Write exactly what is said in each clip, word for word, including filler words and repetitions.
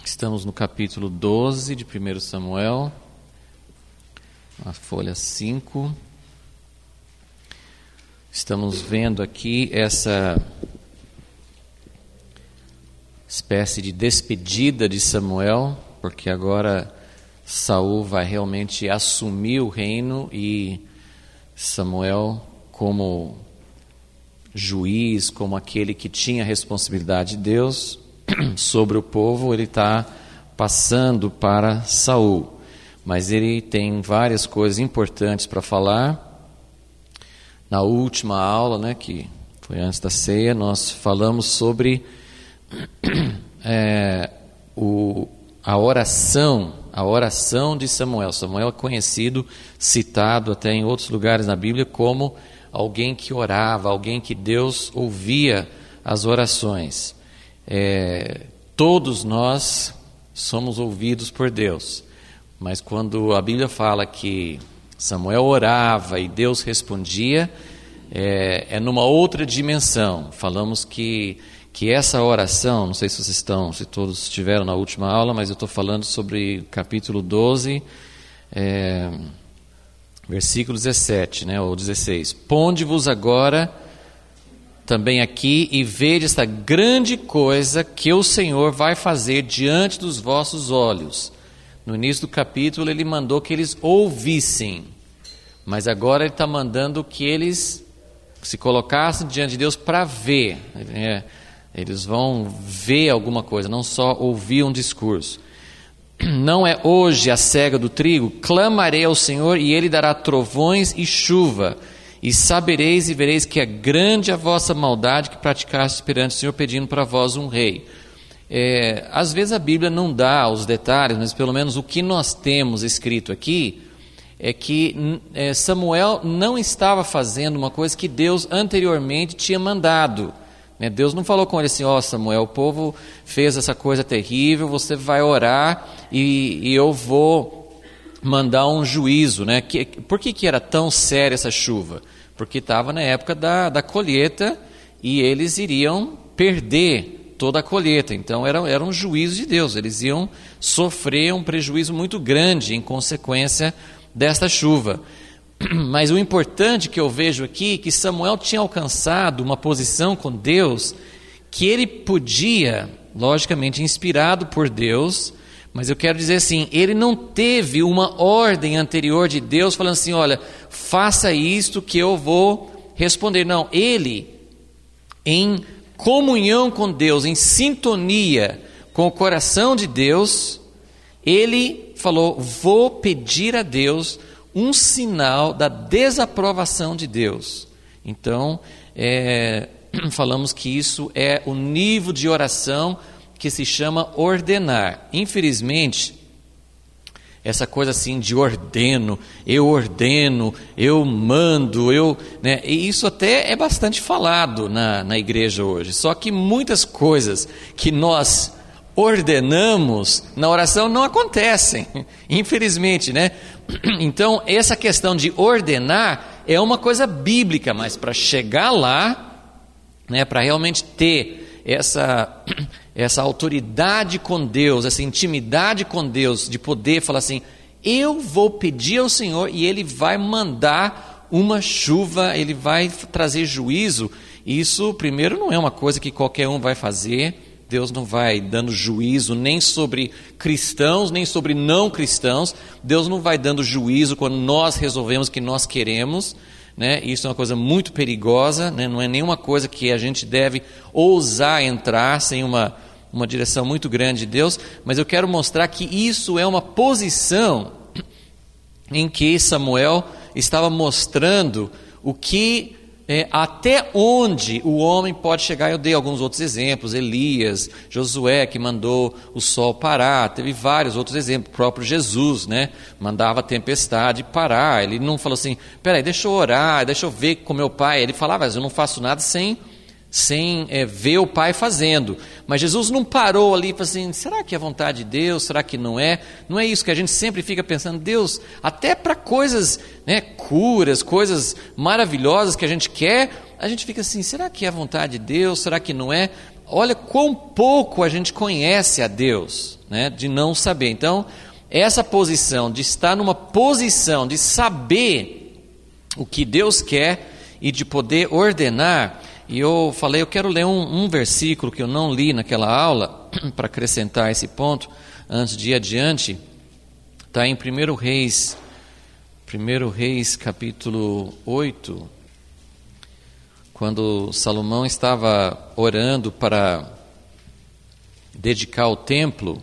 Estamos no capítulo doze de primeiro Samuel, na folha cinco. Estamos vendo aqui essa espécie de despedida de Samuel, porque agora Saul vai realmente assumir o reino e Samuel, como juiz, como aquele que tinha a responsabilidade de Deus sobre o povo, ele está passando para Saul. Mas ele tem várias coisas importantes para falar. Na última aula, né, que foi antes da ceia, nós falamos sobre é, o, a oração, a oração de Samuel. Samuel é conhecido, citado até em outros lugares na Bíblia como alguém que orava, alguém que Deus ouvia as orações. É, todos nós somos ouvidos por Deus, mas quando a Bíblia fala que Samuel orava e Deus respondia, é, é numa outra dimensão. Falamos que, que essa oração, não sei se vocês estão, se todos estiveram na última aula, mas eu estou falando sobre o capítulo doze, é, versículo dezessete, né, ou dezesseis. Ponde-vos agora também aqui e vede esta grande coisa que o Senhor vai fazer diante dos vossos olhos. No início do capítulo ele mandou que eles ouvissem, mas agora ele está mandando que eles se colocassem diante de Deus para ver. É, eles vão ver alguma coisa, não só ouvir um discurso. Não é hoje a cega do trigo? Clamarei ao Senhor e Ele dará trovões e chuva. E sabereis e vereis que é grande a vossa maldade que praticastes perante o Senhor, pedindo para vós um rei. É, às vezes a Bíblia não dá os detalhes, mas pelo menos o que nós temos escrito aqui é que é, Samuel não estava fazendo uma coisa que Deus anteriormente tinha mandado. Né? Deus não falou com ele assim: ó, oh, Samuel, o povo fez essa coisa terrível, você vai orar e, e eu vou mandar um juízo. Né? Que, por que, que era tão séria essa chuva? Porque estava na época da, da colheita e eles iriam perder toda a colheita. Então era, era um juízo de Deus, eles iam sofrer um prejuízo muito grande em consequência desta chuva. Mas o importante que eu vejo aqui é que Samuel tinha alcançado uma posição com Deus que ele podia, logicamente inspirado por Deus, mas eu quero dizer assim, ele não teve uma ordem anterior de Deus falando assim: olha, faça isto que eu vou responder. Não, ele, em comunhão com Deus, em sintonia com o coração de Deus, ele falou: vou pedir a Deus um sinal da desaprovação de Deus. Então, é, falamos que isso é o nível de oração que se chama ordenar. Infelizmente, essa coisa assim de ordeno, eu ordeno, eu mando, eu, né, e isso até é bastante falado na, na igreja hoje. Só que muitas coisas que nós ordenamos na oração não acontecem, infelizmente, né? Então, essa questão de ordenar é uma coisa bíblica, mas para chegar lá, né, para realmente ter essa, essa autoridade com Deus, essa intimidade com Deus, de poder falar assim: eu vou pedir ao Senhor e Ele vai mandar uma chuva, Ele vai trazer juízo. Isso, primeiro, não é uma coisa que qualquer um vai fazer. Deus não vai dando juízo nem sobre cristãos, nem sobre não cristãos. Deus não vai dando juízo quando nós resolvemos que nós queremos, né? Isso é uma coisa muito perigosa, né? Não é nenhuma coisa que a gente deve ousar entrar sem uma, uma direção muito grande de Deus. Mas eu quero mostrar que isso é uma posição em que Samuel estava mostrando o que... É, até onde o homem pode chegar. Eu dei alguns outros exemplos: Elias, Josué, que mandou o sol parar, teve vários outros exemplos, o próprio Jesus, né, mandava a tempestade parar. Ele não falou assim: peraí, deixa eu orar, deixa eu ver com meu pai. Ele falava: mas eu não faço nada sem, sem é, ver o pai fazendo. Mas Jesus não parou ali e falou assim: será que é vontade de Deus? Será que não é? Não é isso que a gente sempre fica pensando. Deus, até para coisas, né, curas, coisas maravilhosas que a gente quer, a gente fica assim: será que é vontade de Deus? Será que não é? olha quão pouco a gente conhece a Deus, né, de não saber. Então, essa posição de estar numa posição de saber o que Deus quer e de poder ordenar. E eu falei, eu quero ler um, um versículo que eu não li naquela aula, para acrescentar esse ponto, antes de ir adiante. Está em primeiro Reis, primeiro Reis capítulo oito, quando Salomão estava orando para dedicar o templo.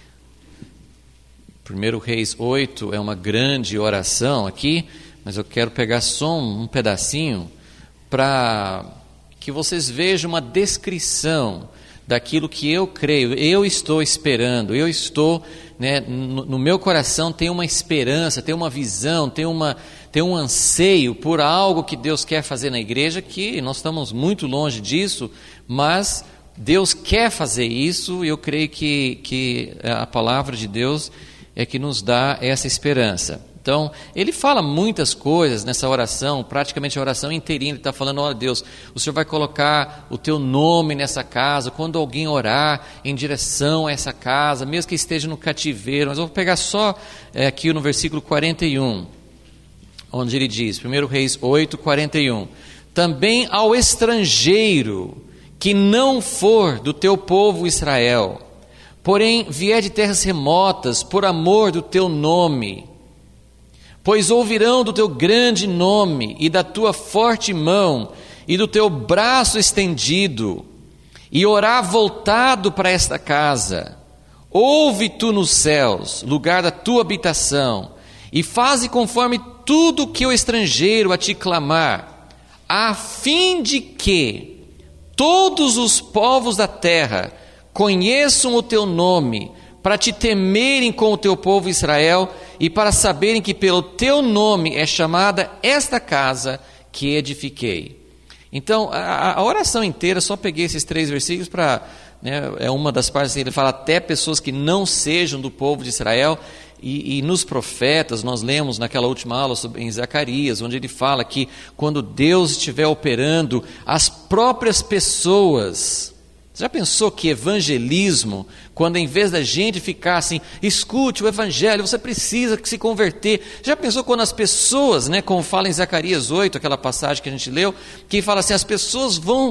primeiro Reis oito é uma grande oração aqui, mas eu quero pegar só um, um pedacinho para que vocês vejam uma descrição daquilo que eu creio, eu estou esperando, eu estou, né, no, no meu coração tem uma esperança, tem uma visão, tem, uma, tem um anseio por algo que Deus quer fazer na igreja, que nós estamos muito longe disso, mas Deus quer fazer isso, e eu creio que, que a palavra de Deus é que nos dá essa esperança. Então, ele fala muitas coisas nessa oração, praticamente a oração inteirinha, ele está falando, olha Deus, o Senhor vai colocar o teu nome nessa casa, quando alguém orar em direção a essa casa, mesmo que esteja no cativeiro, mas eu vou pegar só é, aqui no versículo quarenta e um, onde ele diz, primeiro Reis oito, quarenta e um, também ao estrangeiro que não for do teu povo Israel, porém vier de terras remotas, por amor do teu nome, pois ouvirão do teu grande nome e da tua forte mão e do teu braço estendido, e orar voltado para esta casa. Ouve tu nos céus, lugar da tua habitação, e faze conforme tudo que o estrangeiro a te clamar, a fim de que todos os povos da terra conheçam o teu nome, para te temerem com o teu povo Israel, e para saberem que pelo teu nome é chamada esta casa que edifiquei. Então, a, a oração inteira, só peguei esses três versículos para, né, é uma das partes que ele fala até pessoas que não sejam do povo de Israel, e, e nos profetas, nós lemos naquela última aula sobre, em Zacarias, onde ele fala que quando Deus estiver operando, as próprias pessoas... Já pensou que evangelismo, quando em vez da gente ficar assim, escute o evangelho, você precisa se converter. Já pensou quando as pessoas, né, como fala em Zacarias oito, aquela passagem que a gente leu, que fala assim, as pessoas vão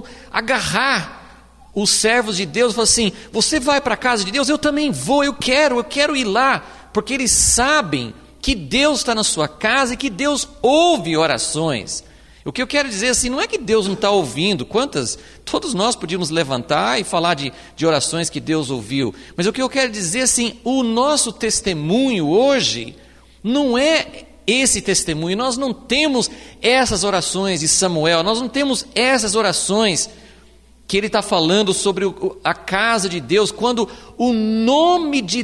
agarrar os servos de Deus e falar assim, você vai para a casa de Deus? Eu também vou, eu quero, eu quero ir lá, porque eles sabem que Deus está na sua casa e que Deus ouve orações. O que eu quero dizer assim, não é que Deus não está ouvindo, quantas, todos nós podíamos levantar e falar de, de orações que Deus ouviu, mas o que eu quero dizer assim, o nosso testemunho hoje não é esse testemunho, nós não temos essas orações de Samuel, nós não temos essas orações que ele está falando sobre o, a casa de Deus, quando o nome de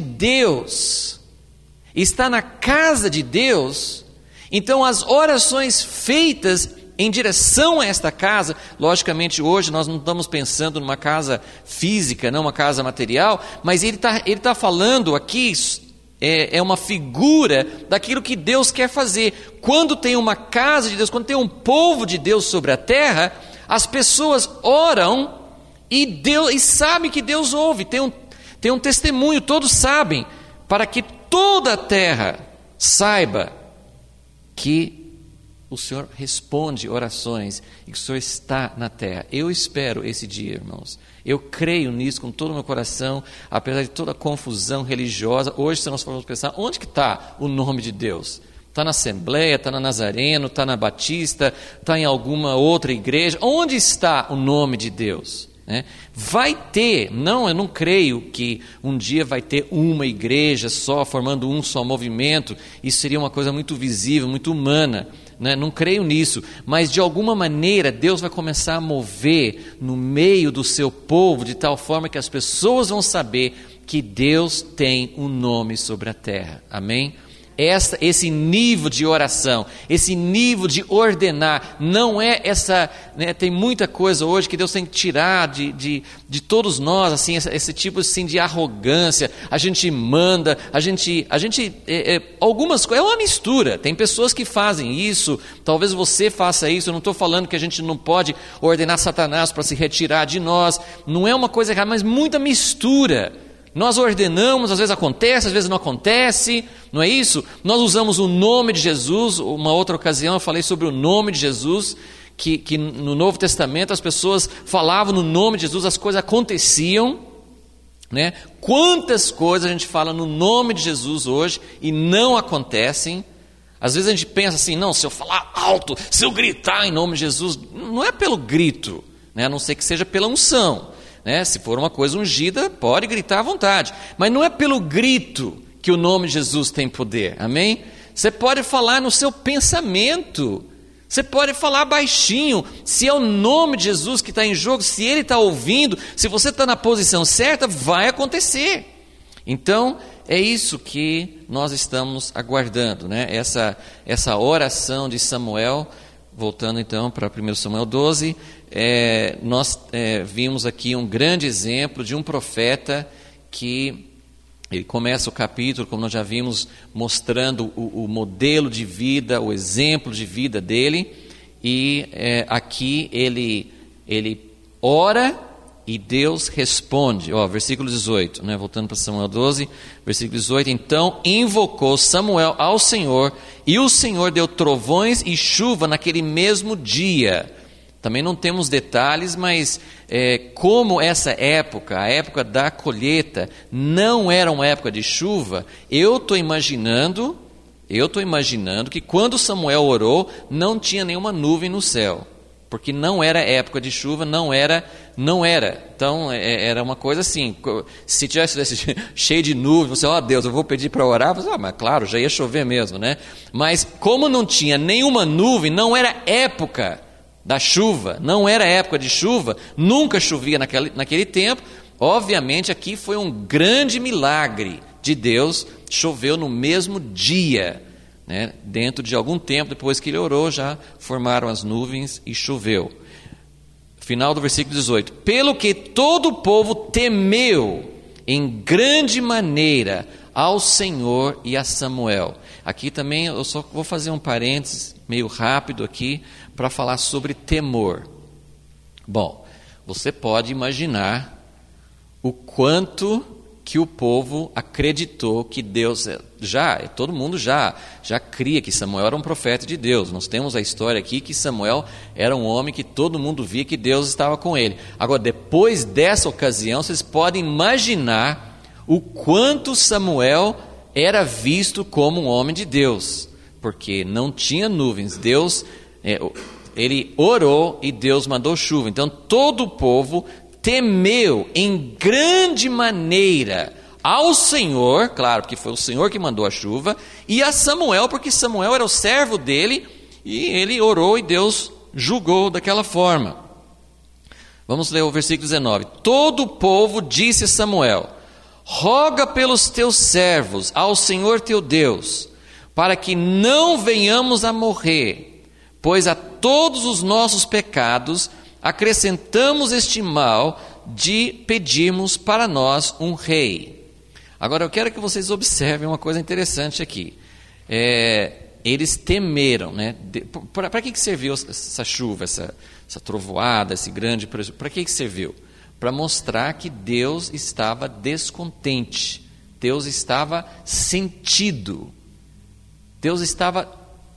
Deus está na casa de Deus, então as orações feitas em direção a esta casa, logicamente hoje nós não estamos pensando numa casa física, não uma casa material, mas ele está ele tá falando aqui, é, é uma figura daquilo que Deus quer fazer. Quando tem uma casa de Deus, quando tem um povo de Deus sobre a terra, as pessoas oram e, Deus, e sabem que Deus ouve, tem um, tem um testemunho, todos sabem, para que toda a terra saiba que o Senhor responde orações e que o Senhor está na terra. Eu espero esse dia, irmãos. Eu creio nisso com todo o meu coração, apesar de toda a confusão religiosa. Hoje, se nós formos pensar, onde que está o nome de Deus? Está na Assembleia, está na Nazareno, está na Batista, está em alguma outra igreja? Onde está o nome de Deus? Né? Vai ter, não, eu não creio que um dia vai ter uma igreja só, formando um só movimento. Isso seria uma coisa muito visível, muito humana. Né? Não creio nisso, mas de alguma maneira Deus vai começar a mover no meio do seu povo, de tal forma que as pessoas vão saber que Deus tem um nome sobre a terra. Amém? essa, esse nível de oração, esse nível de ordenar. Não é essa, né, tem muita coisa hoje que Deus tem que tirar de, de, de todos nós, assim, esse, esse tipo assim, de arrogância. A gente manda, a gente, a gente é, é, algumas coisas, é uma mistura. Tem pessoas que fazem isso, talvez você faça isso. Eu não estou falando que a gente não pode ordenar Satanás para se retirar de nós, não é uma coisa errada, mas muita mistura. Nós ordenamos, às vezes acontece, às vezes não acontece, não é isso? Nós usamos o nome de Jesus. Uma outra ocasião eu falei sobre o nome de Jesus, que, que no Novo Testamento as pessoas falavam no nome de Jesus, as coisas aconteciam, né? Quantas coisas a gente fala no nome de Jesus hoje e não acontecem? Às vezes a gente pensa assim, não, se eu falar alto, se eu gritar em nome de Jesus, não é pelo grito, né? A não ser que seja pela unção. Né? Se for uma coisa ungida, pode gritar à vontade, mas não é pelo grito que o nome de Jesus tem poder, amém? Você pode falar no seu pensamento, você pode falar baixinho, se é o nome de Jesus que está em jogo, se Ele está ouvindo, se você está na posição certa, vai acontecer. Então, é isso que nós estamos aguardando, né? Essa, essa oração de Samuel. Voltando então para primeiro Samuel doze, é, nós é, vimos aqui um grande exemplo de um profeta que ele começa o capítulo, como nós já vimos, mostrando o, o modelo de vida, o exemplo de vida dele, e é, aqui ele, ele ora e Deus responde. Ó, versículo dezoito, né? Voltando para Samuel doze, versículo dezoito, então invocou Samuel ao Senhor, e o Senhor deu trovões e chuva naquele mesmo dia. Também não temos detalhes, mas é, como essa época, a época da colheita, não era uma época de chuva, eu estou imaginando, eu estou imaginando que quando Samuel orou, não tinha nenhuma nuvem no céu, porque não era época de chuva, não era, não era. Então, é, era uma coisa assim, se tivesse cheio de nuvem, você, ó, oh, Deus, eu vou pedir para orar, você, ah, mas claro, já ia chover mesmo, né? Mas como não tinha nenhuma nuvem, não era época da chuva, não era época de chuva, nunca chovia naquele, naquele tempo. Obviamente aqui foi um grande milagre de Deus, choveu no mesmo dia, né? Dentro de algum tempo, depois que ele orou, já formaram as nuvens e choveu. Final do versículo dezoito, pelo que todo o povo temeu em grande maneira ao Senhor e a Samuel. Aqui também eu só vou fazer um parênteses meio rápido aqui para falar sobre temor. Bom, você pode imaginar o quanto que o povo acreditou que Deus, já, todo mundo já, já cria que Samuel era um profeta de Deus. Nós temos a história aqui que Samuel era um homem que todo mundo via que Deus estava com ele. Agora, depois dessa ocasião, vocês podem imaginar o quanto Samuel era visto como um homem de Deus, porque não tinha nuvens. Deus, é, ele orou e Deus mandou chuva. Então todo o povo temeu em grande maneira ao Senhor, claro, porque foi o Senhor que mandou a chuva, e a Samuel, porque Samuel era o servo dele, e ele orou e Deus julgou daquela forma. Vamos ler o versículo dezenove. Todo o povo disse a Samuel: roga pelos teus servos ao Senhor teu Deus, para que não venhamos a morrer, pois a todos os nossos pecados acrescentamos este mal de pedirmos para nós um rei. Agora eu quero que vocês observem uma coisa interessante aqui. É, eles temeram, né? Para que, que serviu essa chuva, essa, essa trovoada, esse grande prejuízo? Para que, que serviu? Para mostrar que Deus estava descontente, Deus estava sentido, Deus estava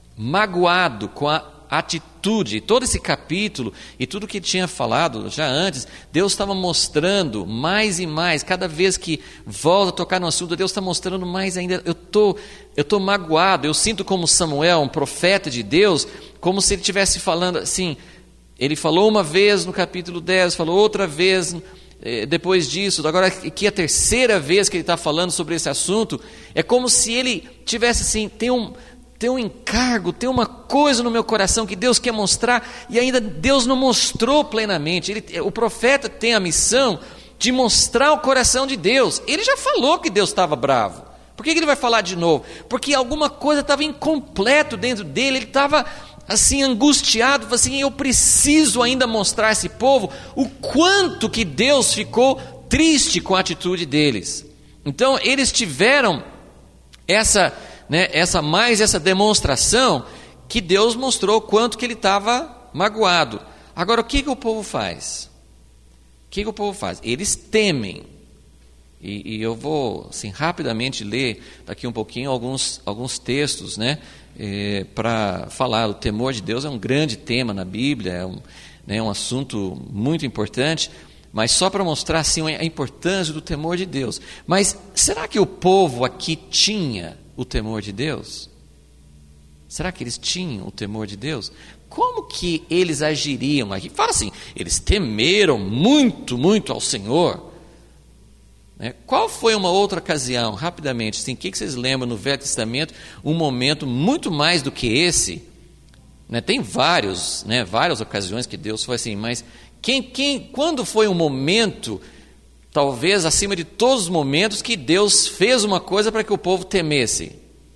magoado com a atitude. Todo esse capítulo e tudo que tinha falado já antes, Deus estava mostrando mais e mais, cada vez que volta a tocar no assunto, Deus está mostrando mais ainda. Eu tô, eu tô magoado, eu sinto como Samuel, um profeta de Deus, como se ele estivesse falando assim. Ele falou uma vez no capítulo dez, falou outra vez eh, depois disso, agora que a terceira vez que ele está falando sobre esse assunto, é como se ele tivesse assim, tem um, tem um encargo, tem uma coisa no meu coração que Deus quer mostrar, e ainda Deus não mostrou plenamente. Ele, o profeta tem a missão de mostrar o coração de Deus. Ele já falou que Deus estava bravo, Por que, que ele vai falar de novo? Porque alguma coisa estava incompleto dentro dele, ele estava assim angustiado, assim, eu preciso ainda mostrar a esse povo o quanto que Deus ficou triste com a atitude deles. Então eles tiveram essa, né, essa mais essa demonstração que Deus mostrou o quanto que ele estava magoado. Agora o que, que o povo faz? O que, que o povo faz? Eles temem. E, e eu vou assim, rapidamente ler daqui um pouquinho alguns, alguns textos, né, é, para falar. O temor de Deus é um grande tema na Bíblia, é um, né, um assunto muito importante, mas só para mostrar assim, a importância do temor de Deus. Mas será que o povo aqui tinha o temor de Deus? Será que eles tinham o temor de Deus? Como que eles agiriam aqui? Fala assim, eles temeram muito, muito ao Senhor. Né? Qual foi uma outra ocasião, rapidamente, assim, o que vocês lembram no Velho Testamento, um momento muito mais do que esse? Né? Tem vários, né, várias ocasiões que Deus foi assim, mas quem, quem, quando foi um momento, talvez acima de todos os momentos, que Deus fez uma coisa para que o povo temesse?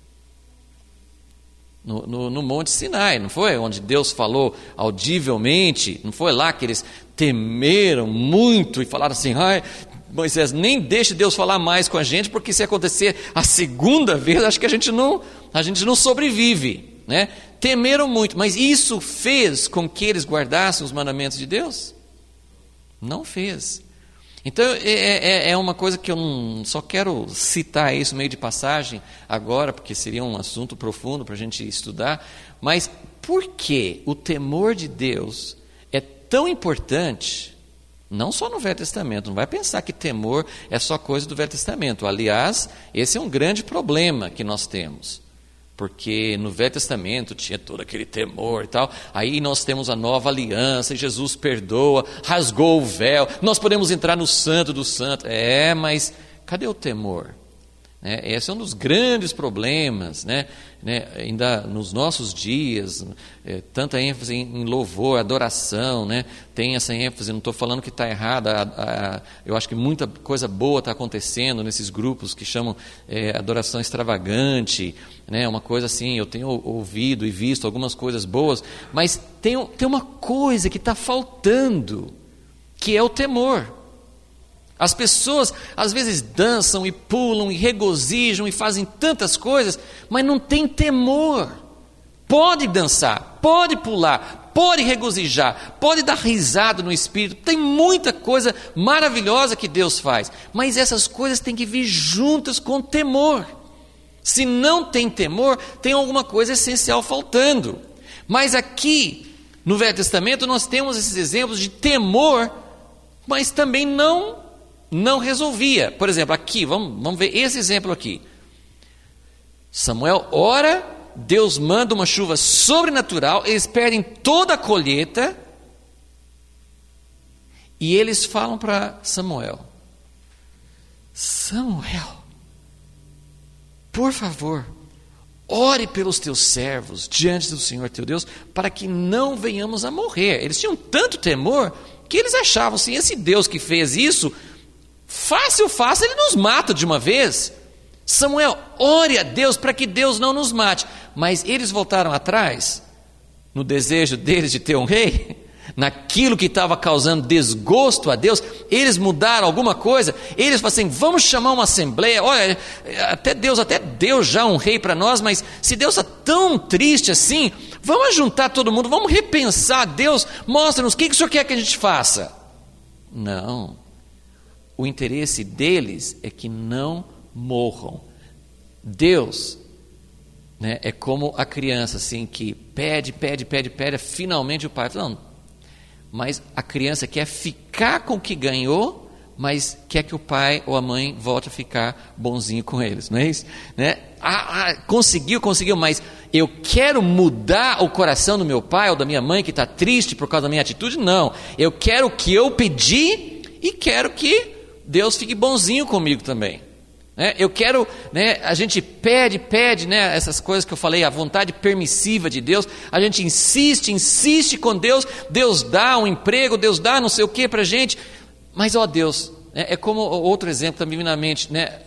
No, no, no Monte Sinai, não foi? Onde Deus falou audivelmente, não foi lá que eles temeram muito e falaram assim, ai, Moisés, nem deixe Deus falar mais com a gente, porque se acontecer a segunda vez, acho que a gente não, a gente não sobrevive, né? Temeram muito, mas isso fez com que eles guardassem os mandamentos de Deus? Não fez. Então é, é, é uma coisa que eu não, só quero citar isso meio de passagem agora, porque seria um assunto profundo para a gente estudar, mas por que o temor de Deus é tão importante? Não só no Velho Testamento, não vai pensar que temor é só coisa do Velho Testamento. Aliás, esse é um grande problema que nós temos. Porque no Velho Testamento tinha todo aquele temor e tal. Aí nós temos a nova aliança, e Jesus perdoa, rasgou o véu, nós podemos entrar no santo do santo. É, mas cadê o temor? Né? Esse é um dos grandes problemas, né? Né? Ainda nos nossos dias, é, tanta ênfase em, em louvor, adoração, né? Tem essa ênfase, não estou falando que está errada, a, a, eu acho que muita coisa boa está acontecendo nesses grupos que chamam é, adoração extravagante, né? Uma coisa assim, eu tenho ouvido e visto algumas coisas boas, mas tem, tem uma coisa que está faltando, que é o temor. As pessoas às vezes dançam e pulam e regozijam e fazem tantas coisas, mas não tem temor. Pode dançar, pode pular, pode regozijar, pode dar risada no espírito, tem muita coisa maravilhosa que Deus faz, mas essas coisas têm que vir juntas com temor. Se não tem temor, tem alguma coisa essencial faltando. Mas aqui no Velho Testamento nós temos esses exemplos de temor, mas também não Não resolvia. Por exemplo, aqui, vamos, vamos ver esse exemplo aqui. Samuel ora, Deus manda uma chuva sobrenatural, eles perdem toda a colheita, e eles falam para Samuel, Samuel, por favor, ore pelos teus servos diante do Senhor teu Deus, para que não venhamos a morrer. Eles tinham tanto temor, que eles achavam assim, esse Deus que fez isso, fácil, fácil, ele nos mata de uma vez. Samuel, ore a Deus para que Deus não nos mate. Mas eles voltaram atrás, no desejo deles de ter um rei, naquilo que estava causando desgosto a Deus, eles mudaram alguma coisa, eles falaram assim, vamos chamar uma assembleia, olha, até Deus até deu já um rei para nós, mas se Deus está tão triste assim, vamos juntar todo mundo, vamos repensar, Deus, mostra-nos, o que, que o Senhor quer que a gente faça? Não. O interesse deles é que não morram. Deus, né, é como a criança assim, que pede, pede, pede, pede, finalmente o pai fala, não, mas a criança quer ficar com o que ganhou, mas quer que o pai ou a mãe volte a ficar bonzinho com eles, não é isso? Né? Ah, ah, conseguiu, conseguiu, mas eu quero mudar o coração do meu pai ou da minha mãe que está triste por causa da minha atitude? Não, eu quero o que eu pedi e quero que Deus fique bonzinho comigo também. Né? Eu quero, né, a gente pede, pede, né, essas coisas que eu falei, a vontade permissiva de Deus, a gente insiste, insiste com Deus, Deus dá um emprego, Deus dá não sei o que para a gente, mas ó Deus, né, é como outro exemplo também na mente, né,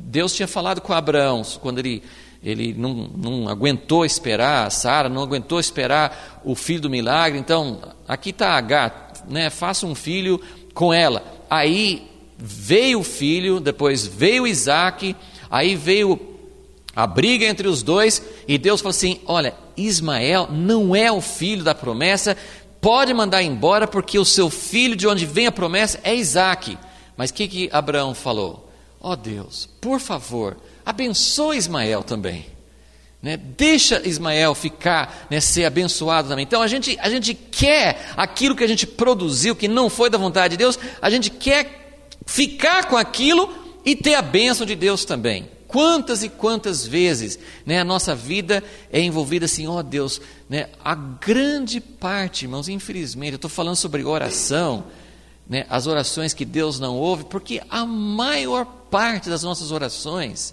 Deus tinha falado com Abraão, quando ele, ele não, não aguentou esperar, Sara não aguentou esperar o filho do milagre, então, aqui está Agar, né, faça um filho com ela. Aí veio o filho, depois veio Isaac, aí veio a briga entre os dois, e Deus falou assim, olha, Ismael não é o filho da promessa, pode mandar embora, porque o seu filho de onde vem a promessa é Isaac. Mas o que, que Abraão falou? Ó oh Deus, por favor, abençoa Ismael também, né? Deixa Ismael ficar, né, ser abençoado também. Então a gente, a gente quer aquilo que a gente produziu, que não foi da vontade de Deus, a gente quer ficar com aquilo e ter a bênção de Deus também. Quantas e quantas vezes, né, a nossa vida é envolvida assim, ó oh Deus, né, a grande parte, irmãos, infelizmente, eu estou falando sobre oração, né, as orações que Deus não ouve, porque a maior parte das nossas orações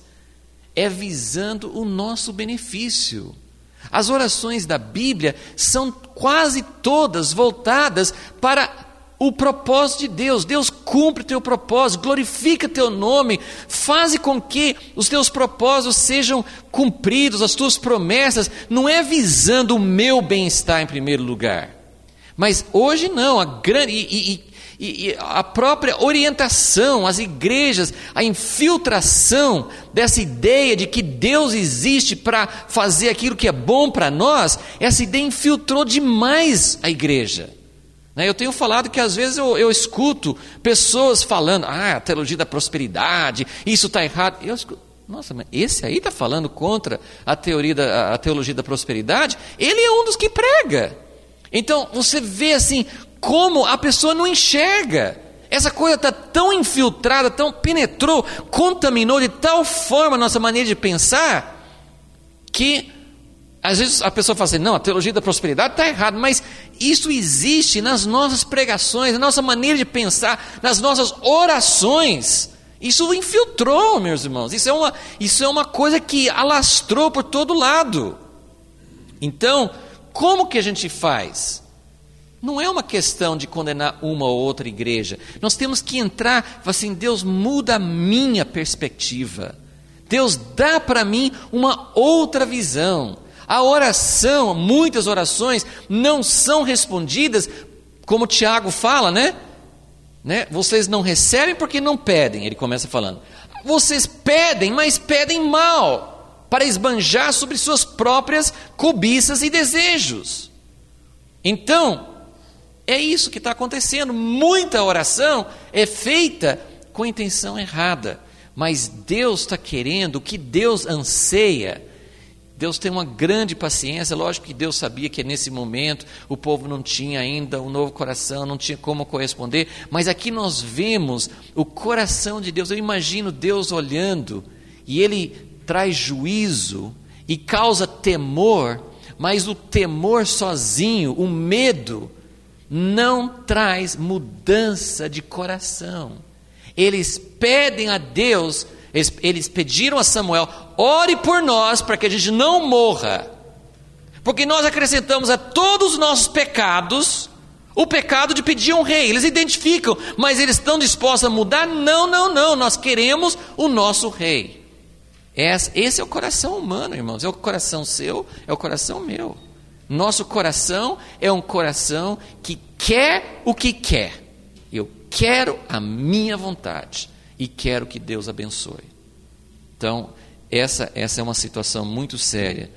é visando o nosso benefício. As orações da Bíblia são quase todas voltadas para o propósito de Deus. Deus cumpre o teu propósito, glorifica teu nome, faz com que os teus propósitos sejam cumpridos, as tuas promessas, não é visando o meu bem-estar em primeiro lugar. Mas hoje não, a grande... E, e, E a própria orientação, as igrejas, a infiltração dessa ideia de que Deus existe para fazer aquilo que é bom para nós, essa ideia infiltrou demais a igreja. Eu tenho falado que às vezes eu, eu escuto pessoas falando, ah, a teologia da prosperidade, isso está errado. Eu escuto, nossa, mas esse aí está falando contra a, teoria da, a teologia da prosperidade? Ele é um dos que prega. Então você vê assim, como a pessoa não enxerga, essa coisa está tão infiltrada, tão penetrou, contaminou de tal forma a nossa maneira de pensar, que às vezes a pessoa fala assim, não, a teologia da prosperidade está errada, mas isso existe nas nossas pregações, na nossa maneira de pensar, nas nossas orações, isso infiltrou, meus irmãos, isso é uma, isso é uma coisa que alastrou por todo lado. Então, como que a gente faz? Não é uma questão de condenar uma ou outra igreja. Nós temos que entrar e falar assim, Deus muda a minha perspectiva. Deus dá para mim uma outra visão. A oração, muitas orações não são respondidas, como Tiago fala, né? né? Vocês não recebem porque não pedem, ele começa falando. Vocês pedem, mas pedem mal, para esbanjar sobre suas próprias cobiças e desejos. Então, é isso que está acontecendo. Muita oração é feita com a intenção errada, mas Deus está querendo, o que Deus anseia. Deus tem uma grande paciência. Lógico que Deus sabia que nesse momento o povo não tinha ainda um novo coração, não tinha como corresponder, mas aqui nós vemos o coração de Deus. Eu imagino Deus olhando, e Ele traz juízo e causa temor, mas o temor sozinho, o medo, não traz mudança de coração. Eles pedem a Deus, eles, eles pediram a Samuel, ore por nós para que a gente não morra, porque nós acrescentamos a todos os nossos pecados o pecado de pedir um rei. Eles identificam, mas eles estão dispostos a mudar? Não, não, não, nós queremos o nosso rei. Esse é o coração humano, irmãos, é o coração seu, é o coração meu. Nosso coração é um coração que quer o que quer. Eu quero a minha vontade e quero que Deus abençoe. Então, essa, essa é uma situação muito séria,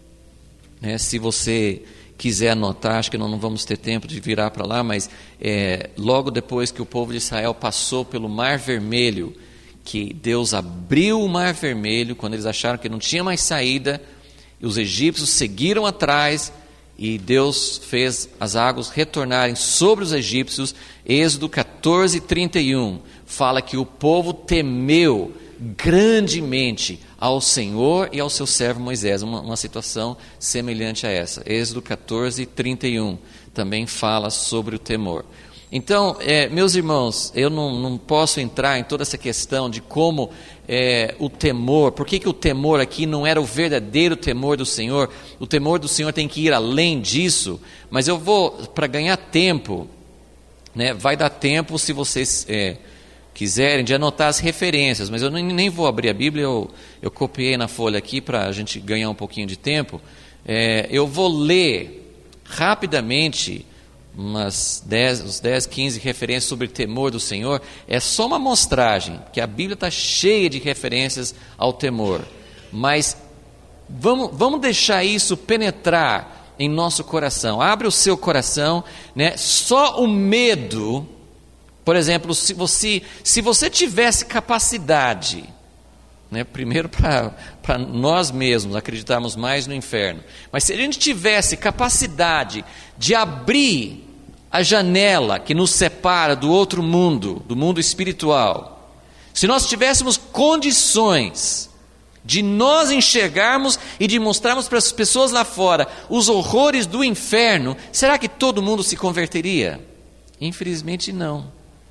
né? Se você quiser anotar, acho que nós não vamos ter tempo de virar para lá, mas é, logo depois que o povo de Israel passou pelo Mar Vermelho, que Deus abriu o Mar Vermelho, quando eles acharam que não tinha mais saída, e os egípcios seguiram atrás, e Deus fez as águas retornarem sobre os egípcios. Êxodo catorze, trinta e um, fala que o povo temeu grandemente ao Senhor e ao seu servo Moisés, uma, uma situação semelhante a essa. Êxodo catorze, trinta e um, também fala sobre o temor. Então, é, meus irmãos, eu não, não posso entrar em toda essa questão de como é, o temor, por que, que o temor aqui não era o verdadeiro temor do Senhor. O temor do Senhor tem que ir além disso, mas eu vou, para ganhar tempo, né, vai dar tempo se vocês é, quiserem, de anotar as referências, mas eu nem, nem vou abrir a Bíblia, eu, eu copiei na folha aqui para a gente ganhar um pouquinho de tempo. É, eu vou ler rapidamente umas dez, uns dez, quinze referências sobre temor do Senhor. É só uma amostragem, que a Bíblia está cheia de referências ao temor, mas vamos, vamos deixar isso penetrar em nosso coração. Abre o seu coração, né? Só o medo, por exemplo, se você, se você tivesse capacidade, né? Primeiro para nós mesmos acreditarmos mais no inferno, mas se a gente tivesse capacidade de abrir a janela que nos separa do outro mundo, do mundo espiritual, se nós tivéssemos condições de nós enxergarmos e de mostrarmos para as pessoas lá fora os horrores do inferno, será que todo mundo se converteria? Infelizmente não.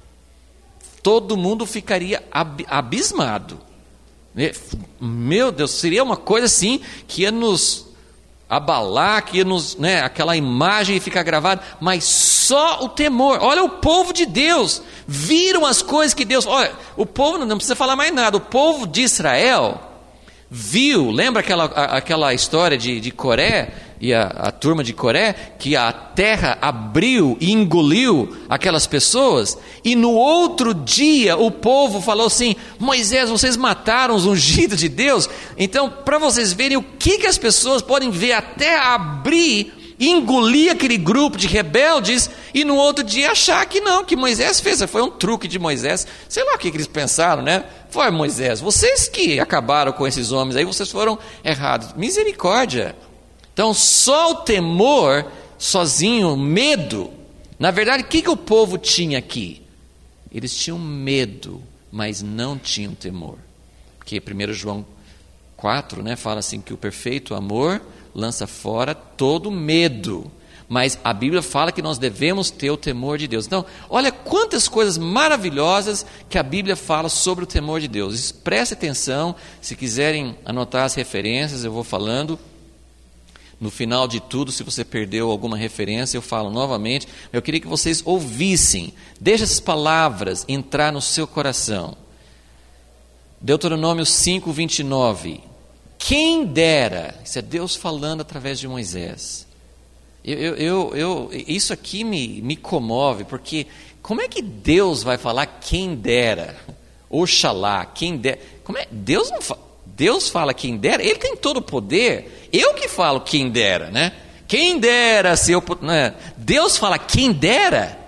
Todo mundo ficaria ab- abismado. Meu Deus, seria uma coisa assim que ia nos abalar, que ia nos, né, aquela imagem ia ficar gravada, mas só o temor. Olha o povo de Deus, viram as coisas que Deus, olha, o povo não precisa falar mais nada, o povo de Israel viu, lembra aquela, a, aquela história de, de Coré e a, a turma de Coré, que a terra abriu e engoliu aquelas pessoas, e no outro dia o povo falou assim: Moisés, vocês mataram os ungidos de Deus. Então, para vocês verem o que, que as pessoas podem ver, a terra abrir e engolir aquele grupo de rebeldes, e no outro dia achar que não, que Moisés fez, foi um truque de Moisés, sei lá o que, que eles pensaram, né? Foi, Moisés, vocês que acabaram com esses homens aí, vocês foram errados. Misericórdia. Então, só o temor, sozinho, medo. Na verdade, o que, que o povo tinha aqui? Eles tinham medo, mas não tinham temor. Porque primeiro João quatro, né, fala assim que o perfeito amor lança fora todo medo. Mas a Bíblia fala que nós devemos ter o temor de Deus. Então, olha quantas coisas maravilhosas que a Bíblia fala sobre o temor de Deus. Preste atenção, se quiserem anotar as referências, eu vou falando. No final de tudo, se você perdeu alguma referência, eu falo novamente. Eu queria que vocês ouvissem. Deixe essas palavras entrar no seu coração. Deuteronômio cinco, vinte e nove. Quem dera, isso é Deus falando através de Moisés. Eu, eu, eu, eu, isso aqui me, me comove, porque como é que Deus vai falar quem dera? Oxalá, quem dera. Como é? Deus não fala. Deus fala quem dera, Ele tem todo o poder. Eu que falo quem dera, né? Quem dera se eu... Né? Deus fala quem dera.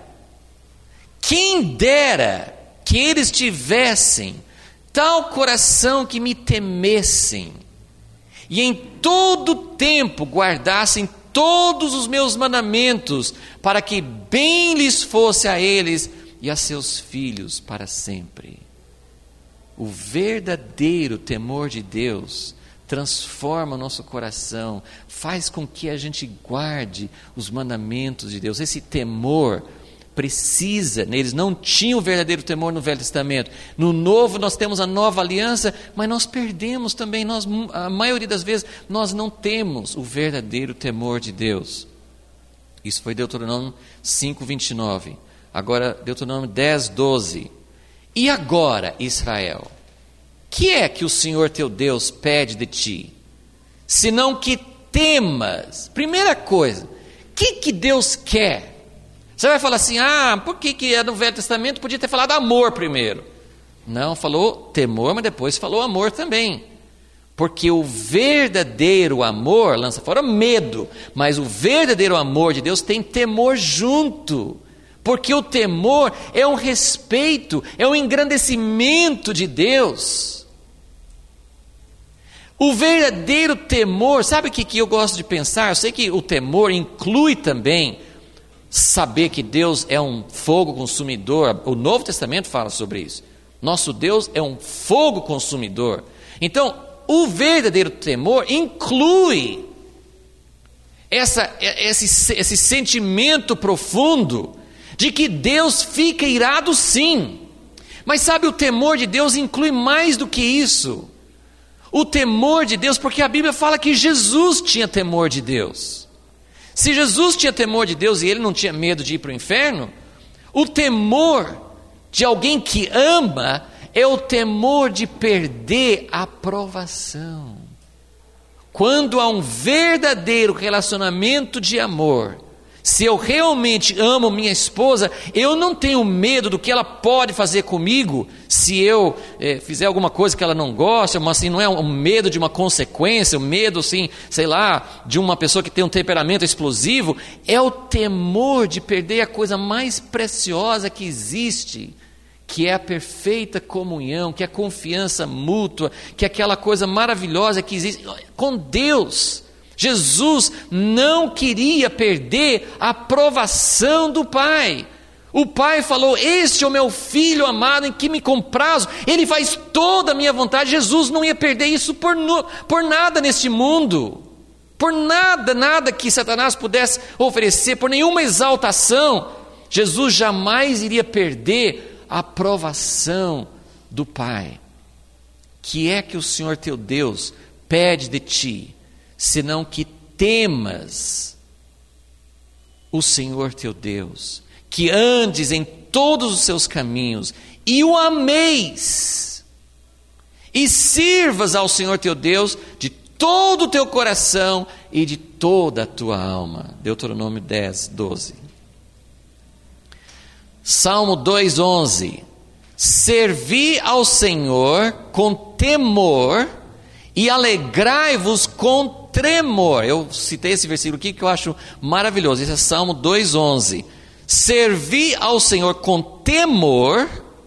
Quem dera que eles tivessem tal coração que me temessem, e em todo tempo guardassem todos os meus mandamentos, para que bem lhes fosse a eles e a seus filhos para sempre. O verdadeiro temor de Deus transforma o nosso coração, faz com que a gente guarde os mandamentos de Deus. Esse temor precisa, né? Eles não tinham o verdadeiro temor no Velho Testamento. No Novo nós temos a nova aliança, mas nós perdemos também, nós, a maioria das vezes nós não temos o verdadeiro temor de Deus. Isso foi Deuteronômio cinco, vinte e nove. Agora Deuteronômio dez, doze. E agora, Israel, que é que o Senhor teu Deus pede de ti? Senão que temas. Primeira coisa, o que, que Deus quer? Você vai falar assim, ah, por que, que no Velho Testamento podia ter falado amor primeiro? Não, falou temor, mas depois falou amor também. Porque o verdadeiro amor lança fora medo, mas o verdadeiro amor de Deus tem temor junto. Porque o temor é um respeito, é um engrandecimento de Deus. O verdadeiro temor, sabe o que, que eu gosto de pensar? Eu sei que o temor inclui também saber que Deus é um fogo consumidor. O Novo Testamento fala sobre isso. Nosso Deus é um fogo consumidor. Então, o verdadeiro temor inclui essa, esse, esse sentimento profundo de que Deus fica irado sim. Mas sabe, o temor de Deus inclui mais do que isso. O temor de Deus, porque a Bíblia fala que Jesus tinha temor de Deus. Se Jesus tinha temor de Deus e ele não tinha medo de ir para o inferno, o temor de alguém que ama é o temor de perder a aprovação. Quando há um verdadeiro relacionamento de amor, se eu realmente amo minha esposa, eu não tenho medo do que ela pode fazer comigo, se eu é, fizer alguma coisa que ela não gosta, mas assim, não é um medo de uma consequência, um medo, assim, sei lá, de uma pessoa que tem um temperamento explosivo, é o temor de perder a coisa mais preciosa que existe, que é a perfeita comunhão, que é a confiança mútua, que é aquela coisa maravilhosa que existe com Deus. Jesus não queria perder a aprovação do Pai. O Pai falou: este é o meu filho amado em que me comprazo, ele faz toda a minha vontade. Jesus não ia perder isso por, no, por nada neste mundo, por nada, nada que Satanás pudesse oferecer, por nenhuma exaltação. Jesus jamais iria perder a aprovação do Pai. Que é que o Senhor teu Deus pede de ti, senão que temas o Senhor teu Deus, que andes em todos os seus caminhos e o ameis, e sirvas ao Senhor teu Deus de todo o teu coração e de toda a tua alma. Deuteronômio dez, doze. Salmo dois, onze. Servi ao Senhor com temor e alegrai-vos com tremor. Eu citei esse versículo aqui que eu acho maravilhoso. Esse é Salmo dois, onze. Servi ao Senhor com temor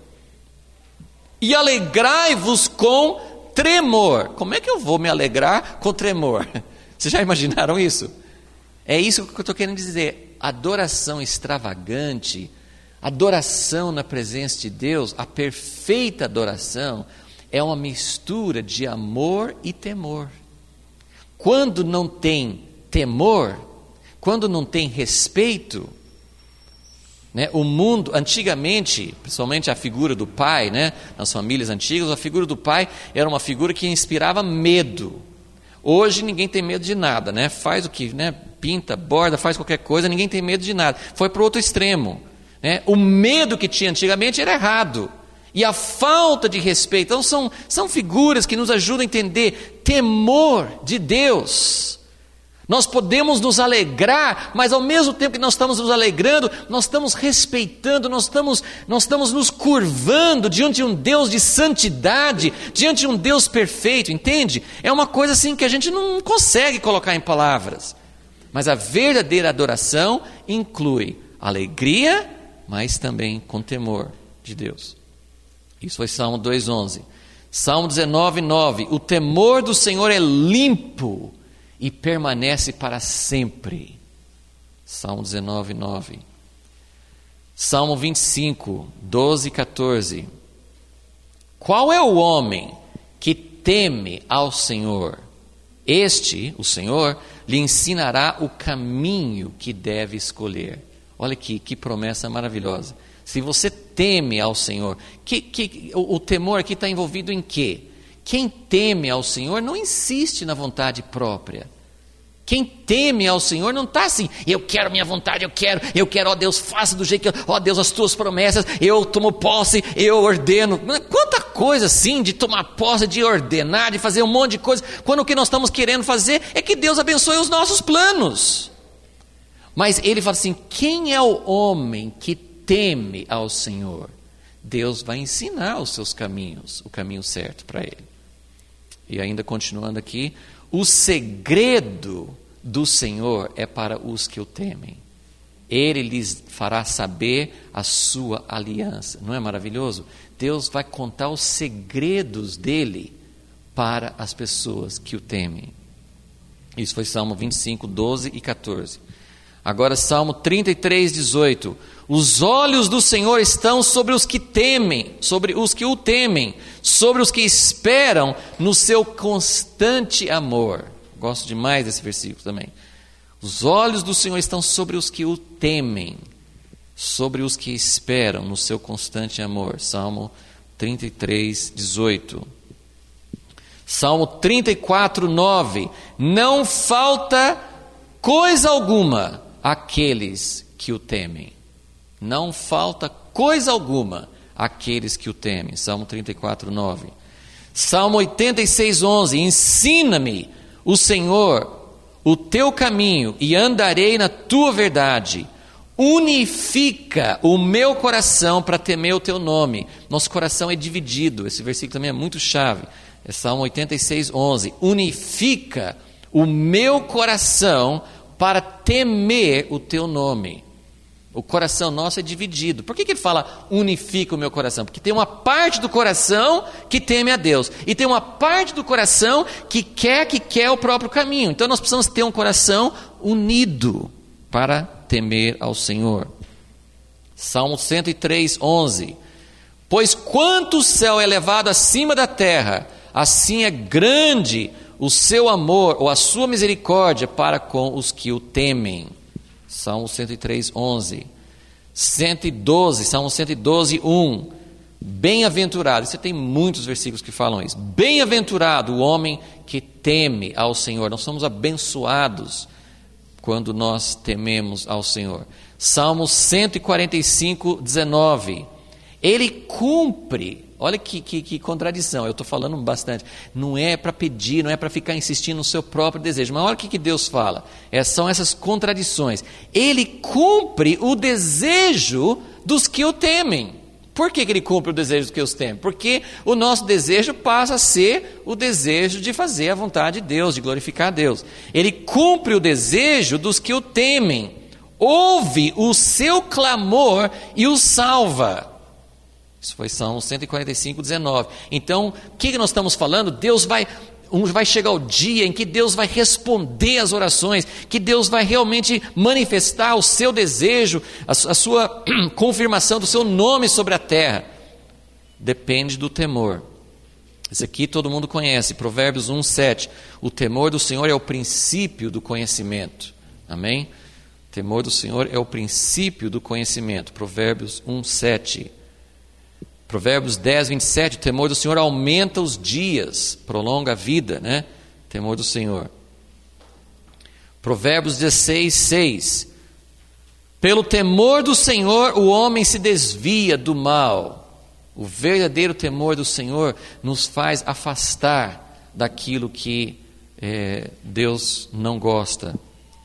e alegrai-vos com tremor. Como é que eu vou me alegrar com tremor? Vocês já imaginaram isso? É isso que eu estou querendo dizer. Adoração extravagante, adoração na presença de Deus, a perfeita adoração, é uma mistura de amor e temor. Quando não tem temor, quando não tem respeito, né, o mundo, antigamente, principalmente a figura do pai, né, nas famílias antigas, a figura do pai era uma figura que inspirava medo. Hoje ninguém tem medo de nada, né? Faz o que, né? Pinta, borda, faz qualquer coisa, ninguém tem medo de nada. Foi para o outro extremo. Né? O medo que tinha antigamente era errado. E a falta de respeito. Então são, são figuras que nos ajudam a entender temor de Deus. Nós podemos nos alegrar, mas ao mesmo tempo que nós estamos nos alegrando, nós estamos respeitando, nós estamos, nós estamos nos curvando diante de um Deus de santidade, diante de um Deus perfeito, entende? É uma coisa assim que a gente não consegue colocar em palavras. Mas a verdadeira adoração inclui alegria, mas também com temor de Deus. Isso foi Salmo dois, onze. Salmo dezenove, nove. O temor do Senhor é limpo e permanece para sempre. Salmo dezenove, nove. Salmo vinte e cinco, doze e quatorze. Qual é o homem que teme ao Senhor? Este, o Senhor, lhe ensinará o caminho que deve escolher. Olha aqui, que promessa maravilhosa. Se você teme ao Senhor, que, que, o, o temor aqui está envolvido em quê? Quem teme ao Senhor não insiste na vontade própria. Quem teme ao Senhor não está assim: eu quero minha vontade, eu quero, eu quero, ó Deus, faça do jeito que eu, ó Deus, as tuas promessas, eu tomo posse, eu ordeno. Quanta coisa assim de tomar posse, de ordenar, de fazer um monte de coisa, quando o que nós estamos querendo fazer é que Deus abençoe os nossos planos. Mas ele fala assim: quem é o homem que teme ao Senhor? Deus vai ensinar os seus caminhos, o caminho certo para ele. E ainda continuando aqui, o segredo do Senhor é para os que o temem. Ele lhes fará saber a sua aliança. Não é maravilhoso? Deus vai contar os segredos dele para as pessoas que o temem. Isso foi Salmo vinte e cinco, doze e quatorze. Agora Salmo trinta e três, dezoito. Os olhos do Senhor estão sobre os que temem, sobre os que o temem, sobre os que esperam no seu constante amor. Gosto demais desse versículo também. Os olhos do Senhor estão sobre os que o temem, sobre os que esperam no seu constante amor. Salmo trinta e três, dezoito. Salmo trinta e quatro, nove. Não falta coisa alguma àqueles que o temem. Não falta coisa alguma aqueles que o temem. Salmo trinta e quatro, nove. Salmo oitenta e seis, onze. Ensina-me, o Senhor, o teu caminho, e andarei na tua verdade. Unifica o meu coração para temer o teu nome. Nosso coração é dividido. Esse versículo também é muito chave. É Salmo oitenta e seis, onze. Unifica o meu coração para temer o teu nome. O coração nosso é dividido. Por que que ele fala unifica o meu coração? Porque tem uma parte do coração que teme a Deus. E tem uma parte do coração que quer, que quer o próprio caminho. Então nós precisamos ter um coração unido para temer ao Senhor. Salmo cento e três, onze. Pois quanto o céu é elevado acima da terra, assim é grande o seu amor ou a sua misericórdia para com os que o temem. Salmo cento e três, onze. cento e doze, Salmo cento e doze, um. Bem-aventurado, você tem muitos versículos que falam isso. Bem-aventurado o homem que teme ao Senhor. Nós somos abençoados quando nós tememos ao Senhor. Salmo cento e quarenta e cinco, dezenove. Ele cumpre, olha que, que, que contradição, eu estou falando bastante, não é para pedir, não é para ficar insistindo no seu próprio desejo, mas olha o que, que Deus fala, é, são essas contradições. Ele cumpre o desejo dos que o temem. Por que, que ele cumpre o desejo dos que os temem? Porque o nosso desejo passa a ser o desejo de fazer a vontade de Deus, de glorificar a Deus. Ele cumpre o desejo dos que o temem, ouve o seu clamor e o salva. Isso foi Salmo cento e quarenta e cinco, dezenove. Então, o que nós estamos falando? Deus vai, vai chegar o dia em que Deus vai responder às orações, que Deus vai realmente manifestar o seu desejo, a, a sua confirmação do seu nome sobre a terra. Depende do temor. Esse aqui todo mundo conhece, Provérbios um, sete. O temor do Senhor é o princípio do conhecimento. Amém? O temor do Senhor é o princípio do conhecimento. Provérbios um, sete. Provérbios dez, vinte e sete, o temor do Senhor aumenta os dias, prolonga a vida, né? Temor do Senhor. Provérbios dezesseis, seis. Pelo temor do Senhor o homem se desvia do mal. O verdadeiro temor do Senhor nos faz afastar daquilo que é, Deus não gosta.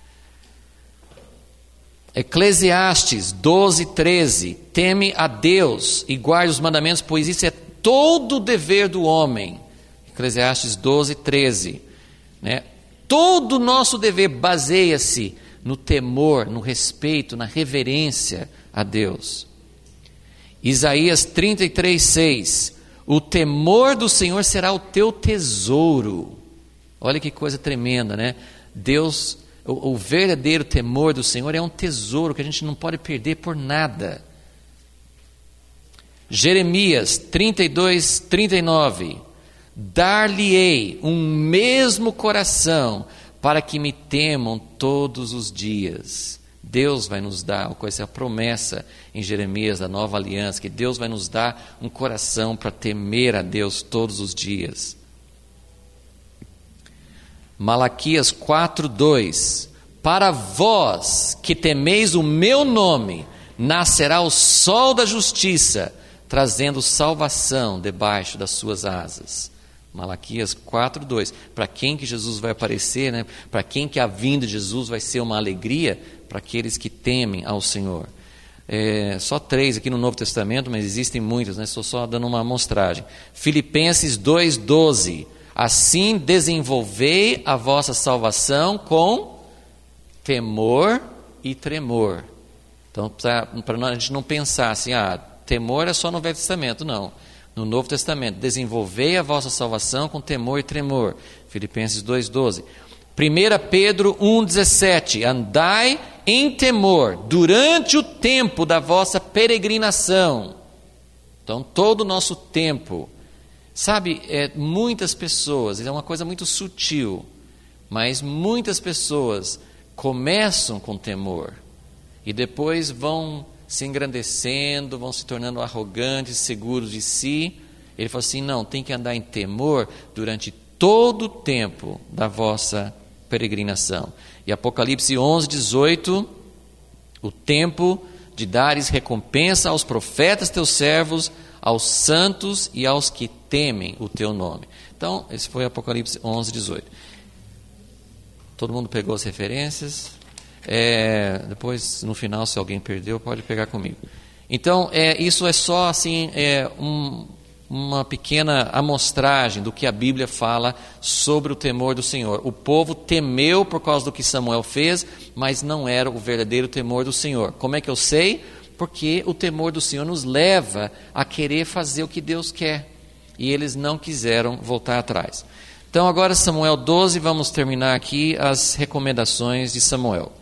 Eclesiastes doze, treze. Teme a Deus e guarde os mandamentos, pois isso é todo o dever do homem. Eclesiastes doze, treze. Né? Todo o nosso dever baseia-se no temor, no respeito, na reverência a Deus. Isaías trinta e três, seis. O temor do Senhor será o teu tesouro. Olha que coisa tremenda, né? Deus... O, o verdadeiro temor do Senhor é um tesouro que a gente não pode perder por nada. Jeremias trinta e dois, trinta e nove. Dar-lhe-ei um mesmo coração para que me temam todos os dias. Deus vai nos dar, essa é a promessa em Jeremias da nova aliança, que Deus vai nos dar um coração para temer a Deus todos os dias. Malaquias quatro, dois. Para vós que temeis o meu nome, nascerá o sol da justiça, trazendo salvação debaixo das suas asas. Malaquias quatro, dois. Para quem que Jesus vai aparecer, né? Para quem que a vinda de Jesus vai ser uma alegria? Para aqueles que temem ao Senhor. É, só três aqui no Novo Testamento, mas existem muitos, né? Estou só dando uma amostragem. Filipenses dois, doze. Assim desenvolvei a vossa salvação com temor e tremor. Então, para a gente não pensar assim, ah, temor é só no Velho Testamento, não. No Novo Testamento, desenvolvei a vossa salvação com temor e tremor. Filipenses dois, doze. primeira Pedro um, dezessete. Andai em temor durante o tempo da vossa peregrinação. Então, todo o nosso tempo. Sabe, é, muitas pessoas, é uma coisa muito sutil, mas muitas pessoas começam com temor e depois vão se engrandecendo, vão se tornando arrogantes, seguros de si. Ele falou assim, não, tem que andar em temor durante todo o tempo da vossa peregrinação. E Apocalipse onze, dezoito, o tempo de dares recompensa aos profetas teus servos, aos santos e aos que temem o teu nome. Então, esse foi Apocalipse onze, dezoito. Todo mundo pegou as referências? É, depois, no final, se alguém perdeu, pode pegar comigo. Então, é, isso é só assim, é, um, uma pequena amostragem do que a Bíblia fala sobre o temor do Senhor. O povo temeu por causa do que Samuel fez, mas não era o verdadeiro temor do Senhor. Como é que eu sei? Porque o temor do Senhor nos leva a querer fazer o que Deus quer. E eles não quiseram voltar atrás. Então agora Samuel doze, vamos terminar aqui as recomendações de Samuel.